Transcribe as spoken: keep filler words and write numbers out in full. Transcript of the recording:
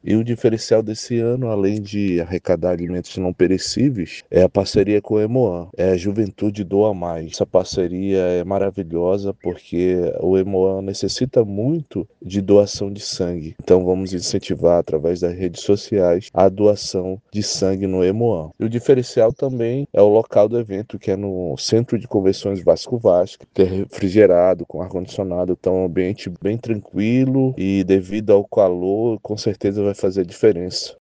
E o diferencial desse ano, além de arrecadar alimentos não perecíveis, é a parceria com o Hemoan. É a Juventude Doa Mais. Essa parceria é maravilhosa porque o Hemoan necessita muito de doação de sangue. Então vamos incentivar através das redes sociais a doação de sangue no Hemoan. E o diferencial também é o local do evento, que é no Centro de Convenções Vasco Vasco, que é refrigerado, com ar-condicionado, então é um ambiente bem tranquilo e devido ao calor, com certeza vai fazer a diferença.